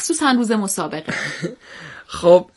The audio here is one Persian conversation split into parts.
مخصوصا روز مسابقه؟ خب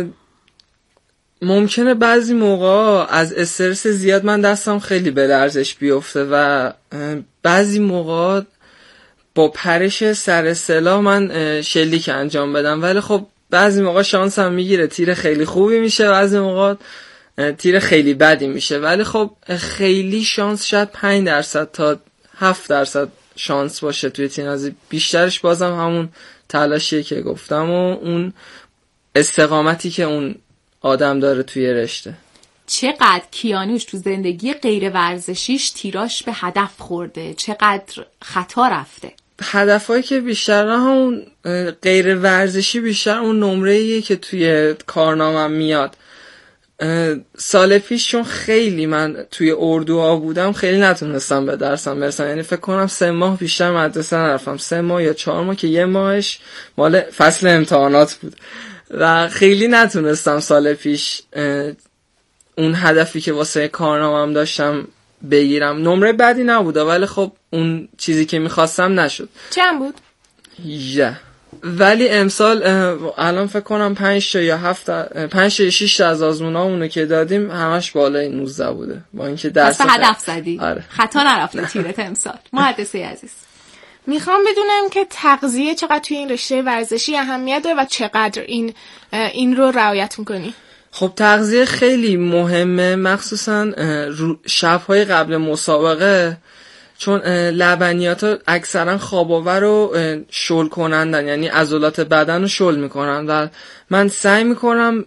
ممکنه بعضی موقع از استرس زیاد من دستم خیلی به لرزش بیفته و بعضی موقع با پرش سر اصطلاح من شلیک انجام بدم، ولی خب بعضی موقع شانسم میگیره تیر خیلی خوبی میشه، بعضی موقع تیر خیلی بدی میشه، ولی خب خیلی شانس شاید 5% تا 7% شانس باشه توی تیرندازی، بیشترش بازم همون تلاشیه که گفتم و اون استقامتی که اون آدم داره توی رشته. چقدر کیانوش تو زندگی غیر ورزشیش تیراش به هدف خورده، چقدر خطا رفته؟ هدفایی که بیشتر همون غیر ورزشی بیشتر اون نمره‌ایه که توی کارنامه‌ام میاد. سال پیش چون خیلی من توی اردوها بودم خیلی نتونستم به درسم برسم، یعنی فکر کنم 3 ماه بیشتر مدرسه نرفتم، 3 ماه یا 4 ماه که 1 ماهش مال فصل امتحانات بود و خیلی نتونستم سال پیش اون هدفی که واسه کارنامه‌ام داشتم بگیرم. نمره بدی نبوده ولی خب اون چیزی که میخواستم نشد. چند بود؟ 10. ولی امسال الان فکر کنم 5 تا یا 7 5 تا 6 تا از آزمونامونو که دادیم همش بالای 19 بوده، با اینکه درس هدف زدی. آره. خطا نرفته تیرت امسال. مهندسی عزیز، میخوام بدونم که تغذیه چقدر توی این رشته ورزشی اهمیت داره و چقدر این رو رعایت میکنی؟ خب تغذیه خیلی مهمه، مخصوصا شب‌های قبل مسابقه، چون لبنیات ها اکثرا خواب‌آور و شل کنندن، یعنی عضلات بدن رو شل میکنن و من سعی میکنم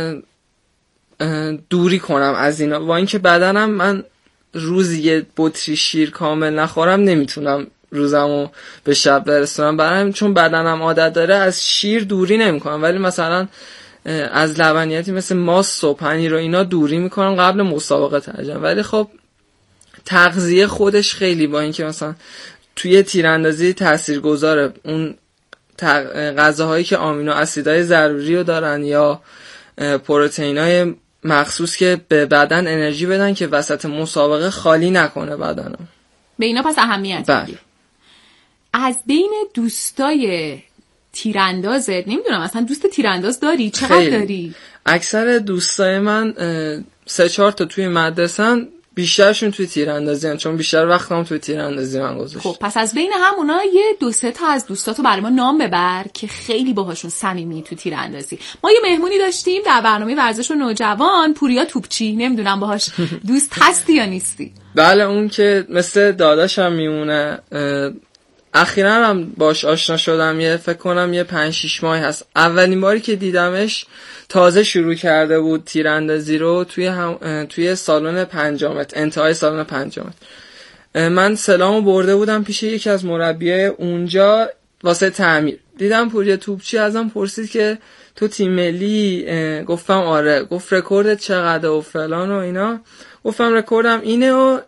دوری کنم از اینا، با اینکه بدنم من روزی یه بطری شیر کامل نخورم نمیتونم روزمو به شب برسونم، برام چون بدنم عادت داره از شیر دوری نمیکنم، ولی مثلا از لبنیاتی مثل ماست و پنیر و اینا دوری میکنم قبل مسابقه ترجم. ولی خب تغذیه خودش خیلی، با اینکه مثلا توی تیراندازی تاثیرگذاره، اون غذاهایی که آمینو اسیدهای ضروری رو دارن یا پروتئینای مخصوص که به بدن انرژی بدن که وسط مسابقه خالی نکنه بدنم، به اینا پس اهمیت میدی. از بین دوستای تیراندازت نمیدونم اصلا دوست تیرانداز داری؟ چقدر داری؟ اکثر دوستای من 3-4 تا توی مدرسه‌ن، بیشترشون توی تیراندازی هن، چون بیشتر وقتم توی تیراندازی من گذاشتم. خب پس از بین همونا یه 2-3 تا از دوستاتو برای ما نام ببر که خیلی باهاشون صمیمی تو تیراندازی. ما یه مهمونی داشتیم در برنامه ورزش و نوجوان، پوریا توپچی، نمیدونم باهاش دوست هستی یا نیستی؟ بله اون که مثل داداشم میمونه، اخیراً هم باش آشنا شدم، فکر کنم 5-6 ماه هست. اولین باری که دیدمش تازه شروع کرده بود تیراندازی رو توی سالن 5 انتهای سالن 5. من سلامو برده بودم پیش یکی از مربیای اونجا واسه تعمیر، دیدم پوریا توپچی، ازم پرسید که تو تیم ملی؟ گفتم آره. گفت رکوردت چقدر و فلان و اینا. گفتم رکوردم اینه و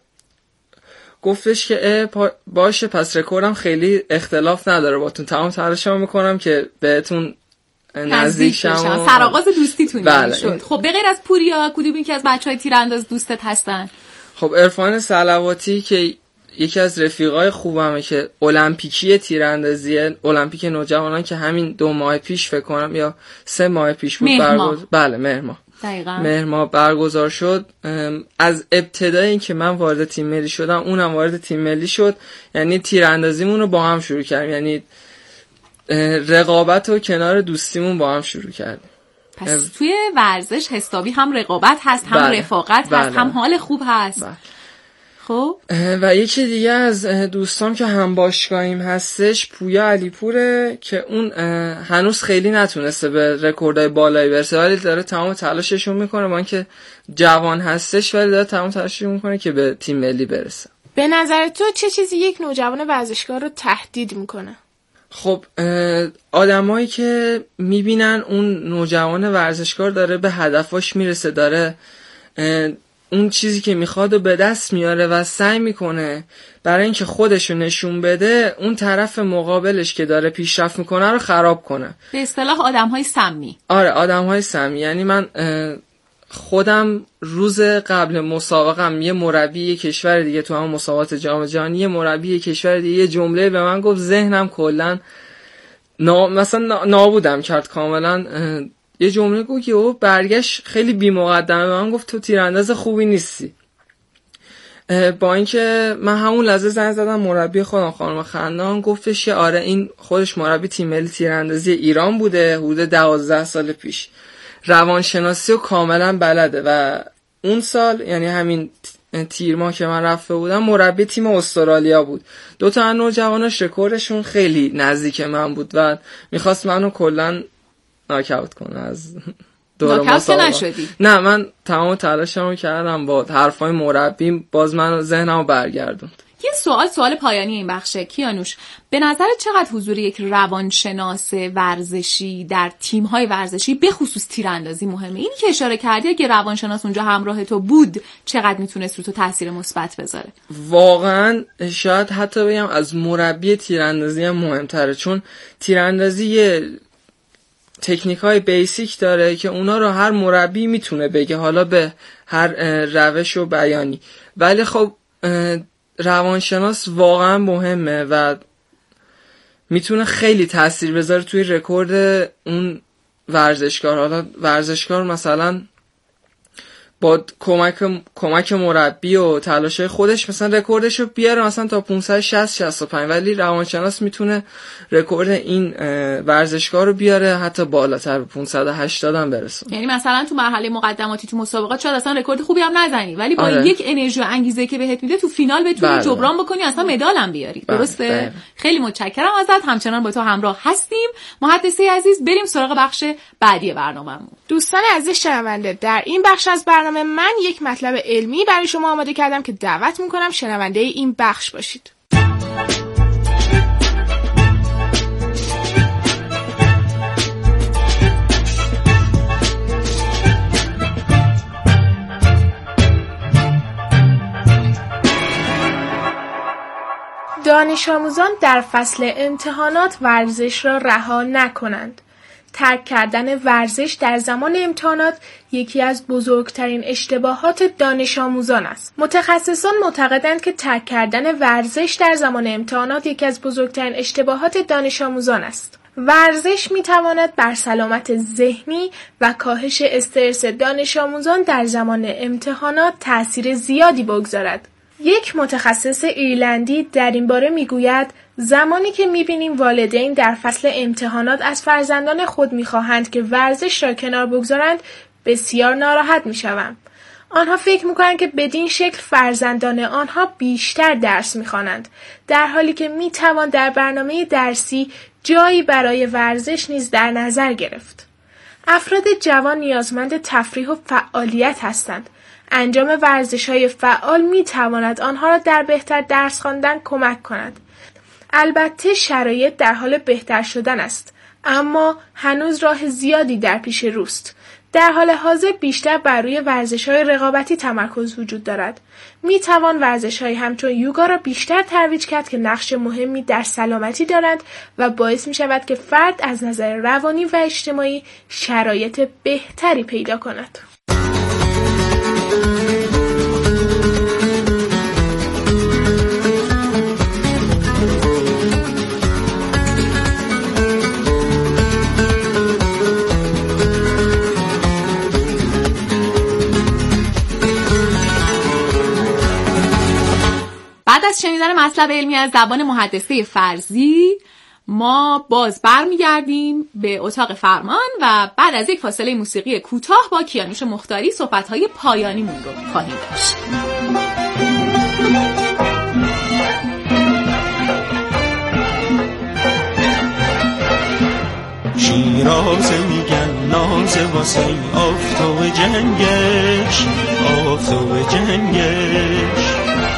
گفتش که باشه پس رکوردم خیلی اختلاف نداره باتون، تمام تلاشمو میکنم که بهتون نزدیک شم. سرآغاز دوستیتون بله. شد. خب به غیر از پوریا کدومی که از بچهای تیرانداز دوستت هستن؟ خب عرفان صلواتی که یکی از رفیقای خوبمه که المپیکی تیراندازیه، المپیک نوجوانان که همین 2 ماه پیش فکر کنم یا 3 ماه پیش بود بله مهر ماه برگزار شد. از ابتدای این که من وارد تیم ملی شدم اونم وارد تیم ملی شد، یعنی تیراندازیمون رو با هم شروع کردیم، یعنی رقابت و کنار دوستیمون با هم شروع کردیم. پس توی ورزش حسابی هم رقابت هست، هم رفاقت هست، هم حال خوب هست. خب و یکی دیگه از دوستام که هم باشگاهیم هستش پویا علیپوره که اون هنوز خیلی نتونسته به رکوردهای بالایی برسه، ولی داره تمام تلاششون میکنه، با اینکه جوان هستش ولی داره تمام تلاشش میکنه که به تیم ملی برسه. به نظر تو چه چیزی یک نوجوان ورزشکار رو تهدید میکنه؟ خب آدمایی که میبینن اون نوجوان ورزشکار داره به هدفاش میرسه، داره اون چیزی که میخواد و به دست میاره و سعی میکنه برای اینکه خودشو نشون بده اون طرف مقابلش که داره پیشرفت میکنه رو خراب کنه. به اصطلاح آدم‌های سمی. آره آدم‌های سمی. یعنی من خودم روز قبل مسابقم یه مربی کشور دیگه تو هم مسابقات جام جهانی، یه مربی کشور دیگه یه جمله به من گفت ذهنم کلا مثلا نابودم کرد کاملا. یه جمله گفت که او برگشت خیلی بی مقدمه به من گفت تو تیرانداز خوبی نیستی. با اینکه من همون لحظه زنگ زدم مربی خودم خانم خندان، گفتش که آره این خودش مربی تیم ملی تیراندازی ایران بوده حدود 12 سال پیش، روانشناسی رو کاملا بلده و اون سال یعنی همین تیر ماه که من رفته بودم مربی تیم استرالیا بود. 2 تا نوجواناش رکوردشون خیلی نزدیک من بود و میخواست منو کلا ناکاوت کنه از دور مسابقه. نشدی؟ نه من تمام تلاشمو کردم، با حرفای مربی باز من ذهنمو برگردوند. یه سوال پایانی این بخشه کیانوش، به نظر چقدر حضور یک روانشناس ورزشی در تیم‌های ورزشی به خصوص تیراندازی مهمه؟ اینی که اشاره کردی اگه روانشناس اونجا همراه تو بود چقدر میتونست رو تو تاثیر مثبت بذاره؟ واقعا شاید حتی بگم از مربی تیراندازی هم مهمتره، چون تیراندازی یه تکنیک‌های بیسیک داره که اونا رو هر مربی میتونه بگه، حالا به هر روش و بیانی، ولی خب روانشناس واقعا مهمه و میتونه خیلی تاثیر بذاره توی رکورد اون ورزشکار. حالا ورزشکار مثلا با کمک مربی و تلاش خودش مثلا رکوردش رو بیاره مثلا تا 560-65، ولی روانشناس میتونه رکورد این ورزشکار رو بیاره حتی بالاتر به 580 هم برسونه. یعنی مثلا تو مرحله مقدماتی تو مسابقات شاید اصلا رکورد خوبی هم نزنی، ولی با یک انرژی و انگیزه که بهت میده تو فینال بتونی جبران بکنی، اصلا مدال هم بیاری. درسته؟ خیلی متشکرم ازت، همچنان با تو همراه هستیم. محدثه عزیز بریم سراغ بخش بعدی برنامه‌مون. دوستان عزیز شنونده، در این بخش از برنامه من یک مطلب علمی برای شما آماده کردم که دعوت میکنم شنونده این بخش باشید. دانش آموزان در فصل امتحانات ورزش را رها نکنند. ترک کردن ورزش در زمان امتحانات یکی از بزرگترین اشتباهات دانش آموزان است. متخصصان معتقدند که ترک کردن ورزش در زمان امتحانات یکی از بزرگترین اشتباهات دانش آموزان است. ورزش میتواند بر سلامت ذهنی و کاهش استرس دانش آموزان در زمان امتحانات تأثیر زیادی بگذارد. یک متخصص ایرلندی در این باره میگوید زمانی که میبینیم والدین در فصل امتحانات از فرزندان خود میخواهند که ورزش را کنار بگذارند بسیار ناراحت میشوم. آنها فکر میکنند که بدین شکل فرزندان آنها بیشتر درس میخوانند، در حالی که میتوان در برنامه درسی جایی برای ورزش نیز در نظر گرفت. افراد جوان نیازمند تفریح و فعالیت هستند. انجام ورزش‌های فعال می‌تواند آنها را در بهتر درس خواندن کمک کند. البته شرایط در حال بهتر شدن است، اما هنوز راه زیادی در پیش روست. در حال حاضر بیشتر بر روی ورزش‌های رقابتی تمرکز وجود دارد. می‌توان ورزش‌های همچون یوگا را بیشتر ترویج کرد که نقش مهمی در سلامتی دارند و باعث می‌شود که فرد از نظر روانی و اجتماعی شرایط بهتری پیدا کند. بعد از شنیدن مطلب علمی از زبان محدثه فرضی ما باز برمیگردیم به اتاق فرمان و بعد از یک فاصله موسیقی کوتاه با کیانوش مختاری صحبت‌های پایانیمون رو خواهیم داشت. شیرازه میگن نازه واسه آفتاب جنگش، آفتاب جنگش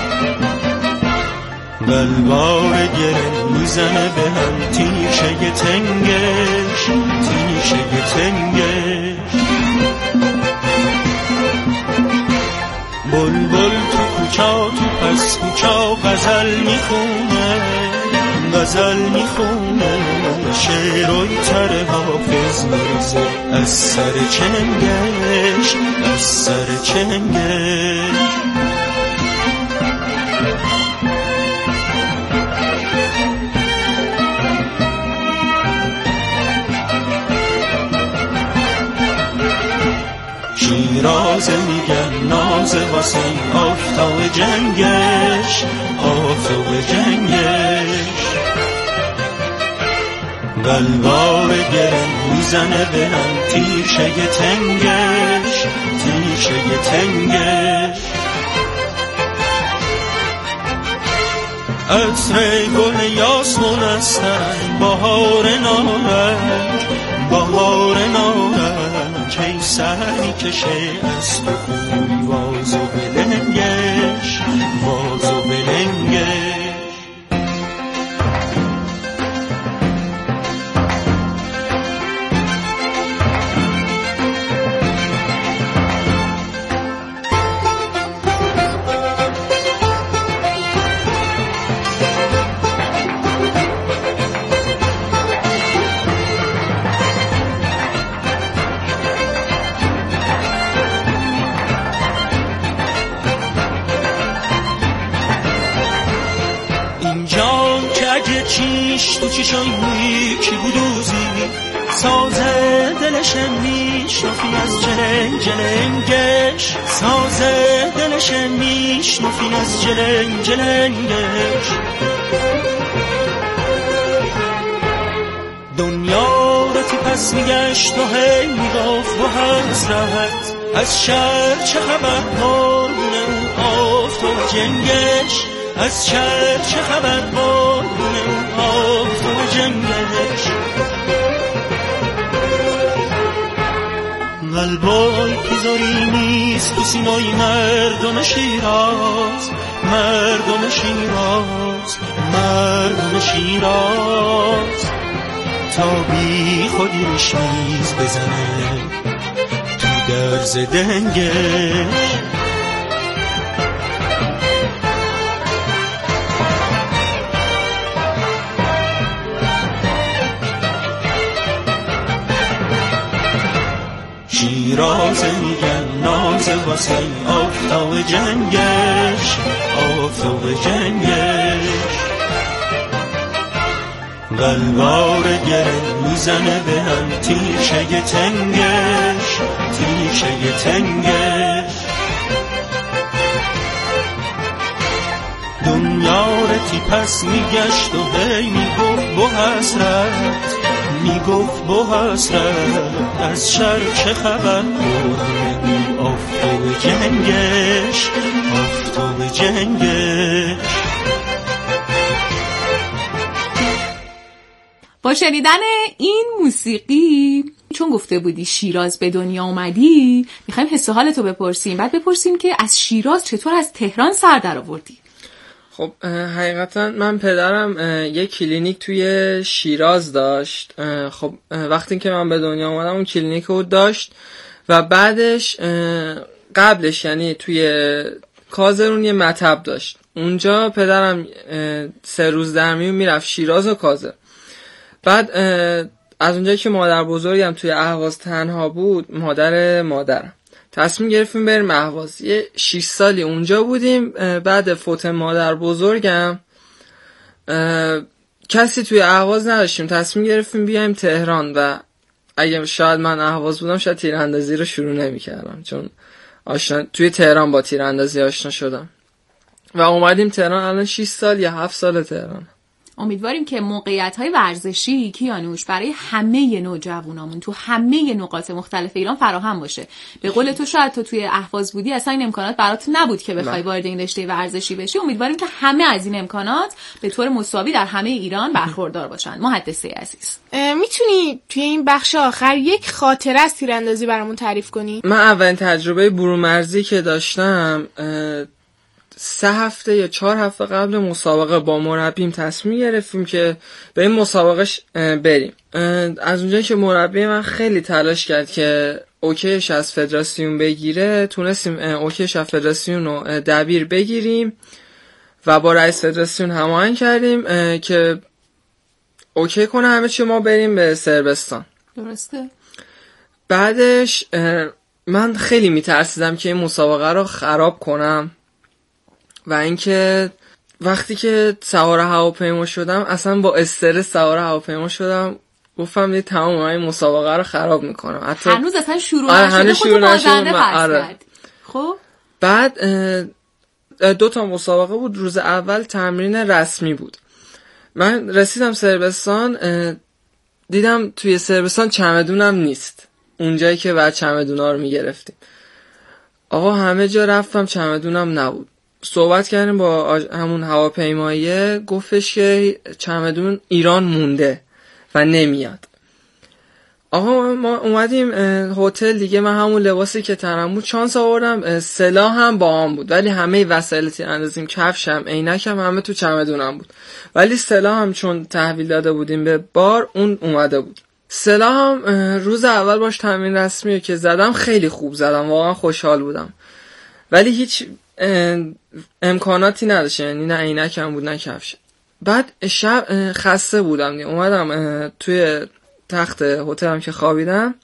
بلوار گره میزنه به هم تیشه تنگش، تیشه تنگش بلبل تو کوچا تو پس کوچا غزل میخونه، غزل میخونه شعرهای تر حافظ میرزه از سر چنگش، از سر چنگش شیرازه میگن نازه واسه آفتاب جنگش، آفتاب جنگش. قلبا به گرم میزنه برم تیشه تنگش، تیشه تنگش. عطر گل یاسمون هستن بهار نارنج، بهار نارنج. کی سری کشه از تو خوی واز و بلنگش، واز و بلنگش. چیش تو چیشای یکی بودوزی سازه دلشم میشنفی از جلنگ جلنگش، سازه دلشم میشنفی از جلنگ جلنگش. دنیا رو تی پس میگشت و هی میگفت با حسرت از شهر چه خبر قربونه اون آفتاب جنگش، از شهر چه خبر قربونه اون آفتاب جنگش. قلبای پیزاری نیست تو سینای مردم شیراز، مردم شیراز، مردم شیراز. تا بی خودی رشمیز بزنه تو درز دنگش. شیرازه میگن نازه واسه آفتاب جنگش، آفتاب جنگش. قلبار گرم میزنه به هم تیشه تنگش، تیشه تنگش. دنیا رتی پس میگشت و هی میگفت با حسرت، میگفت با حسرت از شر چه خبر قربونه آفتاب جنگش، آفتاب جنگش. با شنیدن این موسیقی، چون گفته بودی شیراز به دنیا اومدی، میخوایم حس و حالتو بپرسیم، بعد بپرسیم که از شیراز چطور از تهران سر در آوردی؟ خب حقیقتا من پدرم یک کلینیک توی شیراز داشت. خب وقتی که من به دنیا اومدم اون کلینیک رو داشت و بعدش قبلش یعنی توی کازرون یه مطب داشت. اونجا پدرم 3 روز در میون میرفت شیراز و کازر. بعد از اونجایی که مادر بزرگم توی اهواز تنها بود، مادرم تصمیم گرفتیم بریم اهواز. یه 6 سالی اونجا بودیم. بعد فوت مادر بزرگم کسی توی اهواز نداشتیم، تصمیم گرفتیم بیایم تهران و اگه شاید من اهواز بودم شاید تیراندازی رو شروع نمی‌کردم، چون توی تهران با تیراندازی آشنا شدم و اومدیم تهران. الان 6 سال یا 7 سال تهران. امیدواریم که موقعیت‌های ورزشی کیانوش برای همه نوجوانامون تو همه نقاط مختلف ایران فراهم باشه. به قول تو شاید تو توی اهواز بودی اصلا این امکانات برات نبود که بخوای وارد این رشته ورزشی بشی. امیدواریم که همه از این امکانات به طور مساوی در همه ایران برخوردار باشن. محدثه عزیز، میتونی توی این بخش آخر یک خاطره از تیراندازی برامون تعریف کنی؟ من اولین تجربه برون‌مرزی که داشتم 3 هفته یا 4 هفته قبل مسابقه با مربیم تصمیم گرفتیم که به این مسابقه بریم. از اونجایی که مربی من خیلی تلاش کرد که اوکیش از فدراسیون بگیره، تونستیم اوکیش از فدراسیون رو دبیر بگیریم و با رئیس فدراسیون هماهنگ کردیم که اوکی کنه همه چی ما بریم به صربستان. درسته. بعدش من خیلی میترسیدم که این مسابقه رو خراب کنم و اینکه وقتی که سوار هواپیما شدم اصلا با استرس سوار هواپیما شدم، گفتم تمام این مسابقه رو خراب میکنم. هنوز اصلا شروع نشده خودت بازنده پس کردی. خب بعد 2 تا مسابقه بود. روز اول تمرین رسمی بود. من رسیدم صربستان، دیدم توی صربستان چمدونم نیست، اونجایی که بعد چمدونا رو میگرفتیم. آقا همه جا رفتم چمدونم نبود. صحبت کردیم با همون هواپیماییه، گفتش که چمدون ایران مونده و نمیاد. آقا ما اومدیم هتل دیگه، من همون لباسی که تنم بود شانس آوردم سلاح هم با هم بود، ولی همه وسایل تیراندازیم، کفشم، عینکم همه تو چمدونم بود، ولی سلاح هم چون تحویل داده بودیم به بار اون اومده بود. سلاح هم روز اول باش تمرین رسمی که زدم خیلی خوب زدم، واقعا خوشحال بودم، ولی هیچ امکاناتی نداشت، یعنی نه عینکم بود نه کفش. بعد شب خسته بودم دیگه، اومدم توی تخت هتلم که خوابیدم،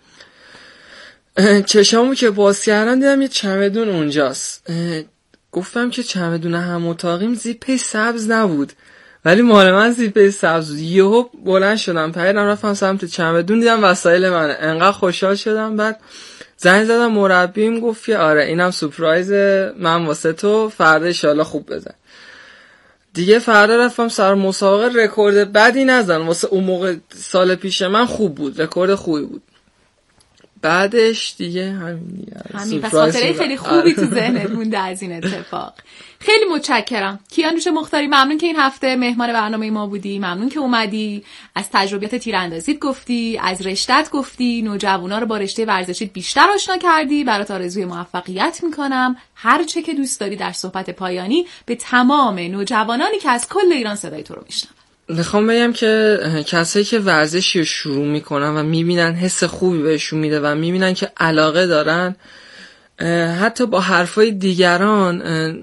چشامو که باز کردم دیدم یه چمدون اونجاست. گفتم که چمدون هم اتاقیم زیپ سبز نبود، ولی مال من زیپ سبز بود. یهو بلند شدم پریدم رفتم سمت چمدون، دیدم وسایل منه، انقدر خوشحال شدم. بعد زنگ زدم مربیم، گفت که آره اینم سورپرایز من واسه تو، فردا ان شاءالله خوب بزن. دیگه فردا رفتم سر مسابقه، رکورد بدی نزدم واسه اون موقع، سال پیش من خوب بود، رکورد خوبی بود. بعدش دیگه همین و خاطره خیلی خوبی تو ذهنت مونده از این اتفاق. خیلی متشکرم کیانوش مختاری، ممنون که این هفته مهمان برنامه ما بودی، ممنون که اومدی، از تجربیات تیراندازیت گفتی، از رشته‌ت گفتی، نوجوانا رو با رشته ورزشیت بیشتر آشنا کردی. برات آرزوی موفقیت میکنم. هر چه که دوست داری در صحبت پایانی به تمام نوجوانانی که از کل ایران صدای تو رو میشنون. میخوام بگم که کسایی که ورزشی رو شروع میکنن و میبینن حس خوبی بهشون میده و میبینن که علاقه دارن، حتی با حرفای دیگران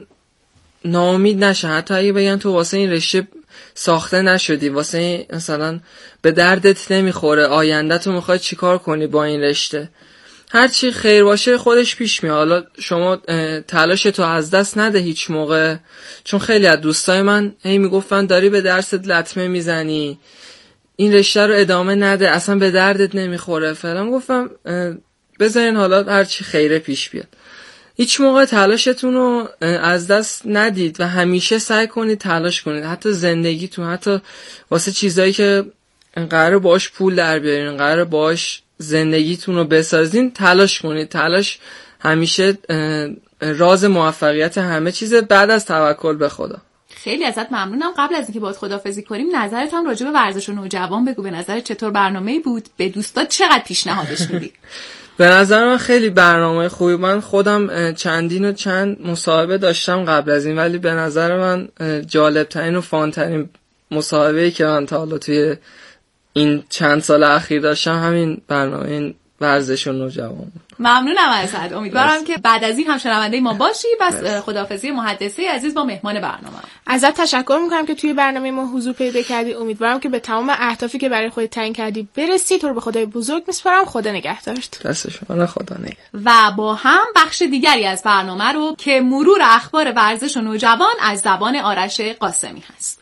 ناامید نشن. حتی اگه بگن تو واسه این رشته ساخته نشدی، واسه مثلا به دردت نمیخوره، آینده تو میخوای چیکار کنی با این رشته، هر چی خیر باشه خودش پیش میاد. حالا شما تلاش تو از دست نده هیچ موقع، چون خیلی از دوستای من هی میگفتن داری به درست لطمه میزنی، این رشته رو ادامه نده، اصلا به دردت نمیخوره فلان. گفتم بذارین حالا هر چی خیره پیش بیاد. هیچ موقع تلاشتون رو از دست ندید و همیشه سعی کنید تلاش کنید، حتی زندگیتون، حتی واسه چیزایی که قراره باهاش پول در بیارین، قراره باهاش زندگیتون رو بسازین، تلاش کنید. تلاش همیشه راز موفقیت همه چیزه، بعد از توکل به خدا. خیلی ازت ممنونم. قبل از اینکه باهات خداحافظی کنیم، نظرت هم راجع به ورزش و نوجوان بگو. به نظرت چطور برنامه‌ای بود؟ به دوستات چقدر پیشنهادش میدی؟ به نظر من خیلی برنامه خوبی. من خودم چند مصاحبه داشتم قبل از این، ولی به نظر من جالب‌ترین و فان‌ترین مصاحبه‌ای که من تا حالا توی این چند سال اخیر داشتم همین برنامه این ورزش و نوجوان. ممنونم ازت. امیدوارم که بعد از این هم شنونده ما باشی. بس خداحافظی محدثه عزیز با مهمان برنامه. ازت تشکر میکنم که توی برنامه ما حضور پیدا کردی. امیدوارم که به تمام اهدافی که برای خودت تعیین کردی برسی. تو رو به خدای بزرگ میسپارم. خدا نگهدارت. دست شما خدا نگه. و با هم بخش دیگری از برنامه رو که مرور اخبار ورزش و نوجوان از زبان آرش قاسمی هست.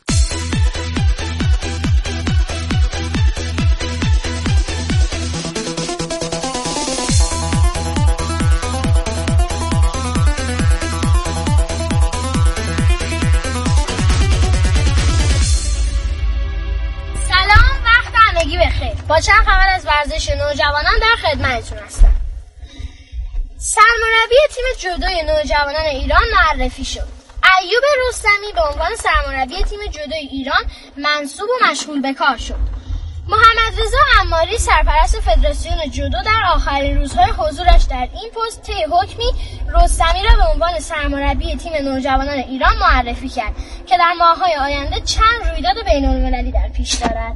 با چند خبر از ورزش نوجوانان در خدمتتون هستم. سرمربی تیم جودوی نوجوانان ایران معرفی شد. ایوب رستمی به عنوان سرمربی تیم جودوی ایران منصوب و مشغول به کار شد. محمد رضا عماری سرپرست فدراسیون جودو در آخرین روزهای حضورش در این پست طی حکمی رستمی را به عنوان سرمربی تیم نوجوانان ایران معرفی کرد که در ماه‌های آینده چند رویداد بین‌المللی در پیش دارد.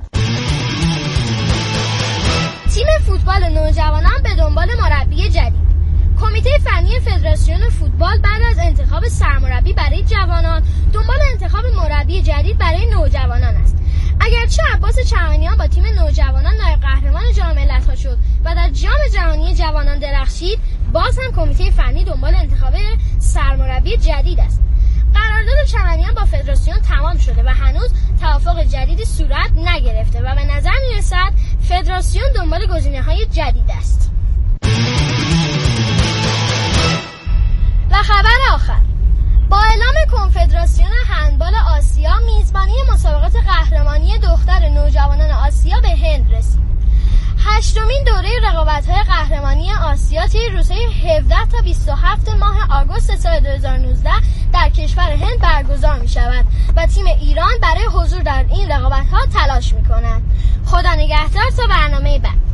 تیم فوتبال نوجوانان به دنبال مربی جدید. کمیته فنی فدراسیون فوتبال بعد از انتخاب سرمربی برای جوانان دنبال انتخاب مربی جدید برای نوجوانان است. اگرچه عباس چمنیان با تیم نوجوانان نایب قهرمان جام ملت‌ها شد و در جام جهانی جوانان درخشید، باز هم کمیته فنی دنبال انتخاب سرمربی جدید است. قرارداد چمنیان با فدراسیون تمام شده و هنوز توافق جدیدی صورت نگرفته و به نظر می‌رسد فدراسیون دنبال گزینه‌های جدید است. خبر آخر، با اعلام کنفدراسیون هندبال آسیا میزبانی مسابقات قهرمانی دختر نوجوانان آسیا به هند رسید. 8مین دوره رقابت‌های قهرمانی آسیا طی روزهای 17 تا 27 ماه آگوست سال 2019 در کشور هند برگزار می‌شود و تیم ایران برای حضور در این رقابت‌ها تلاش می‌کند. خدا نگهدار تا برنامه بعد.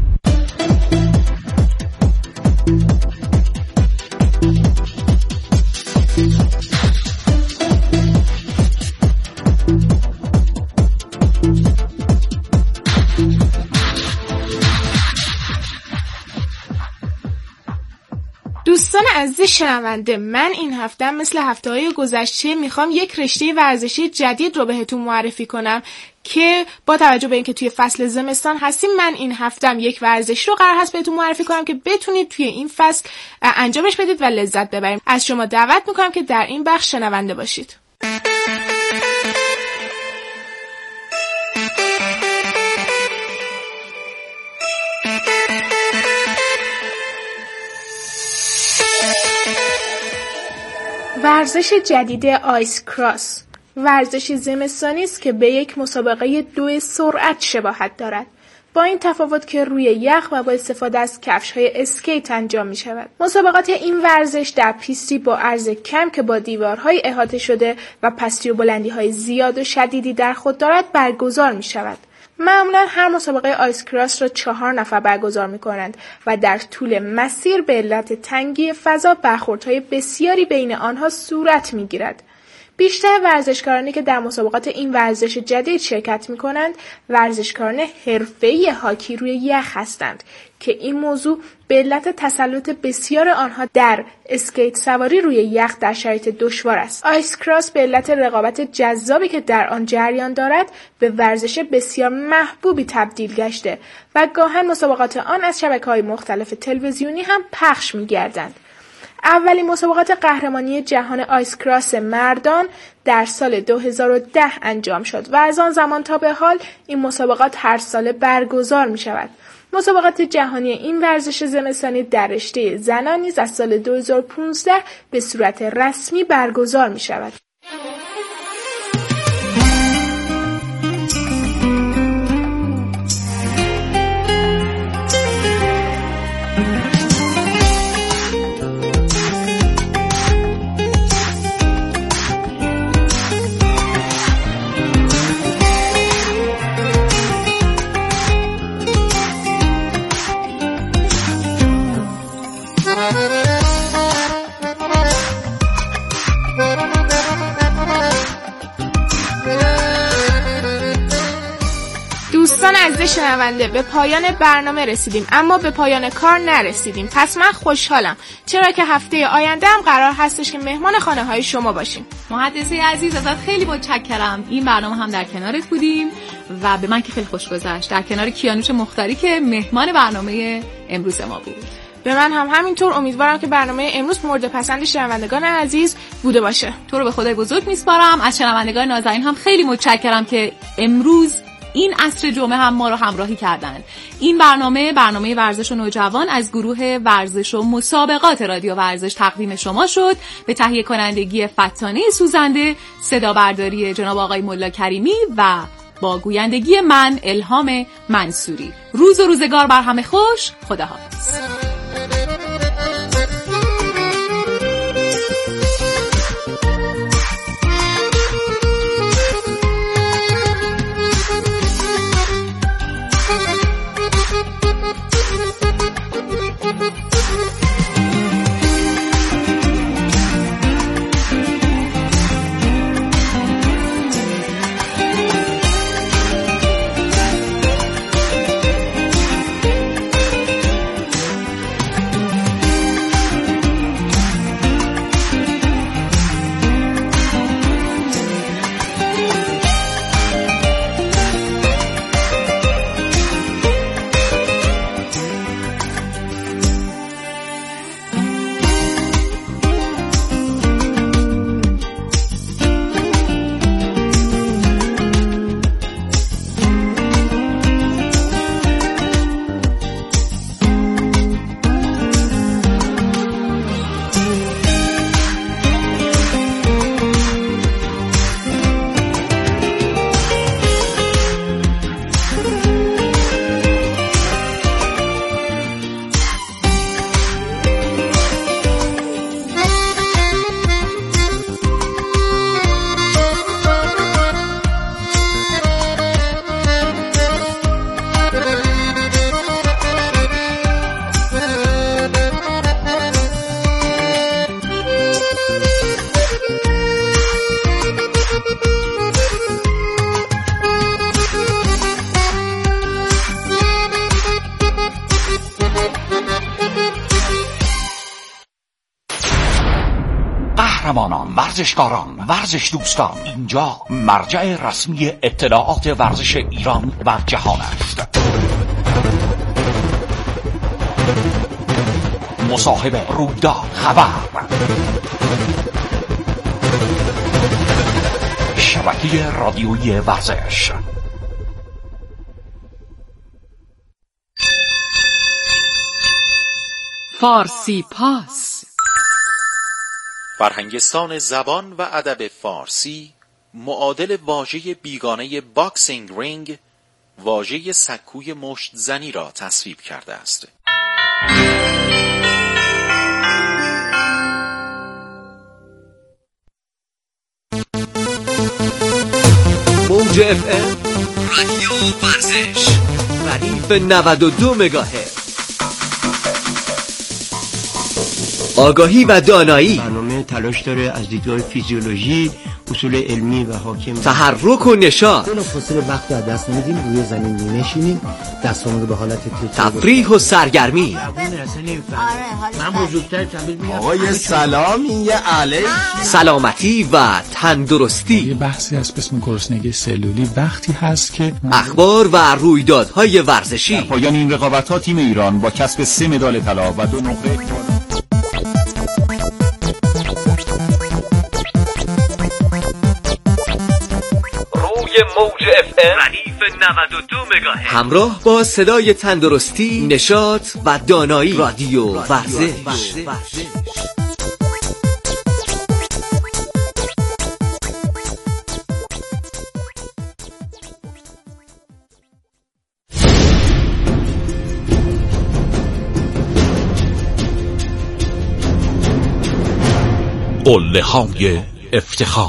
دوستان عزیز شنونده، من این هفته مثل هفته‌های گذشته میخوام یک رشته ورزشی جدید رو بهتون معرفی کنم که با توجه به اینکه توی فصل زمستان هستیم، من این هفتم یک ورزش رو قرار هست بهتون معرفی کنم که بتونید توی این فصل انجامش بدید و لذت ببرید. از شما دعوت میکنم که در این بخش شنونده باشید. ورزش جدید آیس کراس ورزشی زمستانی است که به یک مسابقه 2 سرعت شباهت دارد، با این تفاوت که روی یخ و با استفاده از کفش‌های اسکیت انجام می‌شود. مسابقات این ورزش در پیستی با عرض کم که با دیوارهای احاطه شده و پستی و بلندی‌های زیاد و شدیدی در خود دارد برگزار می‌شود. معمولا هر مسابقه آیس کراس را 4 نفر برگزار می‌کنند و در طول مسیر به علت تنگی فضا برخوردهای بسیاری بین آنها صورت می‌گیرد. بیشتر ورزشکارانی که در مسابقات این ورزش جدید شرکت می‌کنند، ورزشکاران حرفه‌ای هاکی روی یخ هستند که این موضوع به علت تسلط بسیار آنها در اسکیت سواری روی یخ در شرایط دشوار است. آیس کراس به علت رقابت جذابی که در آن جریان دارد، به ورزش بسیار محبوبی تبدیل گشته و گاهن مسابقات آن از شبکه‌های مختلف تلویزیونی هم پخش می‌گردند. اولین مسابقات قهرمانی جهان آیس کراس مردان در سال 2010 انجام شد و از آن زمان تا به حال این مسابقات هر ساله برگزار می شود. مسابقات جهانی این ورزش زمستانی در رشته زنان نیز از سال 2015 به صورت رسمی برگزار می شود. دوستان عزیز شنونده، به پایان برنامه رسیدیم، اما به پایان کار نرسیدیم. پس من خوشحالم چرا که هفته آینده هم قرار هستش که مهمان خانه های شما باشیم. محدثه عزیز، ازت خیلی متشکرم. این برنامه هم در کنارت بودیم و به من که خیلی خوش گذشت، در کنار کیانوش مختاری که مهمان برنامه امروز ما بود. به من هم همینطور. امیدوارم که برنامه امروز مورد پسند شنوندگان عزیز بوده باشه. تو رو به خدای بزرگ میسپارم. از شنوندگان نازنین هم خیلی متشکرم که امروز این عصر جمعه هم ما رو همراهی کردن. این برنامه ورزش و نوجوان از گروه ورزش و مسابقات رادیو ورزش تقدیم شما شد، به تهیه کنندگی فتانه سوزنده، صدا برداری جناب آقای ملا کریمی و با گویندگی من الهام منصوری. روز و روزگار بر همه خوش. خداحافظ. قهرمانان، ورزشکاران، ورزش دوستان، اینجا مرجع رسمی اطلاعات ورزش ایران و جهان است. مصاحبه، رویداد، خبر، شبکه رادیویی ورزش. فارسی پاس. فرهنگستان زبان و ادب فارسی معادل واژه بیگانه باکسینگ رینگ، واژه سکوی مشت زنی را تصویب کرده است. موج FM رادیو ورزش ردیف 92 مگاهرتز. آگاهی و دانایی. برنامه تلاش داره از دیدگاه فیزیولوژی، اصول علمی و حاکم، تحرک و نشاط. بلافاصله وقت رو از دست نمیدیم، روی زمین می‌نشینیم، دستامون رو به حالت تفریح و سرگرمی. من بزرگتر تبدیل می‌شم. آقای سلام، این یه علیک. سلامتی و تندرستی. یه بحثی هست به اسم گرسنگی سلولی. وقتی هست که اخبار و رویدادهای ورزشی. در پایان این رقابت‌ها تیم ایران با کسب 3 مدال طلا و 2 نقره موج FM ردیف 92 مگاهرتز. همراه با صدای تندرستی، نشاط و دانایی. رادیو ورزش. قله‌های افتخار.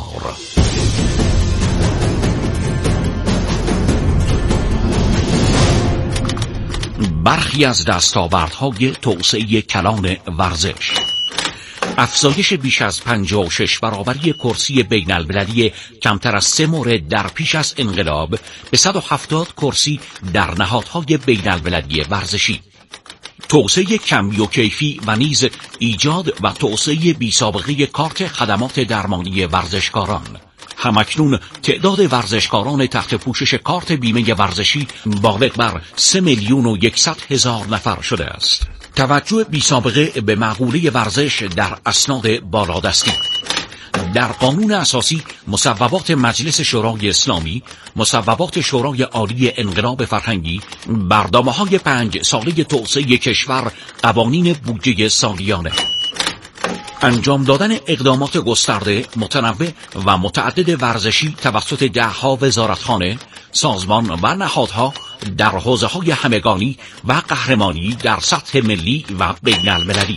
برخی از دستاوردهای توسعه کلان ورزش: افزایش بیش از 56 برابری کرسی بین المللی کمتر از 3 مورد در پیش از انقلاب به 170 کرسی در نهادهای بین المللی ورزشی، توسعه کمی و کیفی و نیز ایجاد و توسعه بی سابقه کارت خدمات درمانی ورزشکاران. همکنون تعداد ورزشکاران تحت پوشش کارت بیمه ورزشی بالغ بر 3,100,000 نفر شده است. توجه بی سابقه به مقوله ورزش در اسناد بالادستی. در قانون اساسی، مصوبات مجلس شورای اسلامی، مصوبات شورای عالی انقلاب فرهنگی، برنامه‌های 5 ساله توسعه کشور، قوانین بودجه سالیانه، انجام دادن اقدامات گسترده، متنوع و متعدد ورزشی توسط 10 وزارتخانه، سازمان و نهادها در حوزه‌های همگانی و قهرمانی در سطح ملی و بین المللی.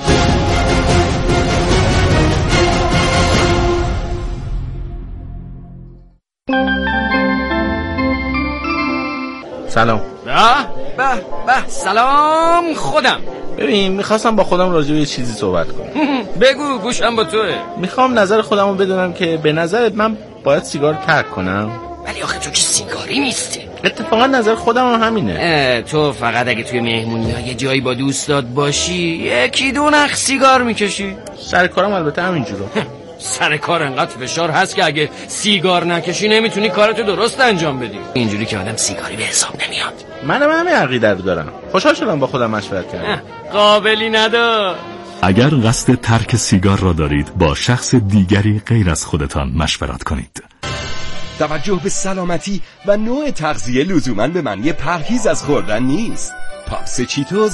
سلام. به سلام. خودم. ببین، میخواستم با خودم راجع به یه چیزی صحبت کنم. بگو، گوشم با توه. میخوام نظر خودم رو بدونم که به نظرت من باید سیگار ترک کنم؟ ولی آخه تو که سیگاری نیستی. اتفاقا نظر خودم هم همینه. تو فقط اگه توی مهمونی ها یه جایی با دوستات باشی 1-2 نخ سیگار میکشی. سر کارم البته همینجوره. سر کار انقدر فشار هست که اگه سیگار نکشی نمیتونی کارتو درست انجام بدی. اینجوری که آدم سیگاری به حساب نمیاد. منم همین عقیده رو دارم. خوشحال شدم با خودم مشورت کردم. قابلی ندار. اگر قصد ترک سیگار را دارید، با شخص دیگری غیر از خودتان مشورت کنید. توجه به سلامتی و نوع تغذیه لزوماً به معنی پرهیز از خوردن نیست. پاپس چیتوز